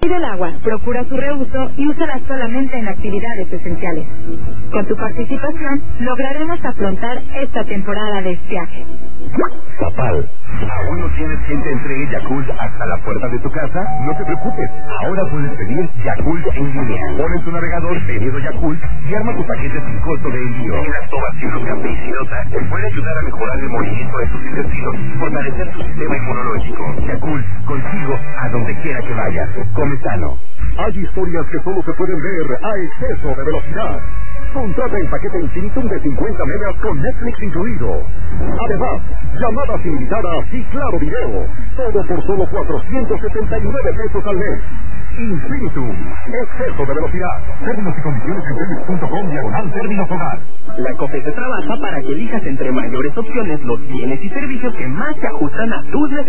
Cuida el agua, procura su reuso y úsala solamente en actividades esenciales. Con tu participación, lograremos afrontar esta temporada de estiaje. Zapal, ¿aún no tienes quien te entregue Yakult hasta la puerta de tu casa? No te preocupes, ahora puedes pedir Yakult en línea. Pon en tu navegador pedido Yakult y arma tu paquete sin costo de envío. La lactobacilos capriciosa te puede ayudar a mejorar el movimiento de tus intestinos y fortalecer tu sistema inmunológico. Yakult, contigo a donde quiera que vayas. Come sano. Hay historias que solo se pueden ver a exceso de velocidad. Contrata el paquete Infinitum de 50 megas con Netflix incluido. Además, llamadas ilimitadas y claro video. Todo por solo 479 pesos al mes. Infinitum, exceso de velocidad. Términos y condiciones en telmex.com/términos hogar. La COFESE trabaja para que elijas entre mayores opciones los bienes y servicios que más se ajustan a tus necesidades.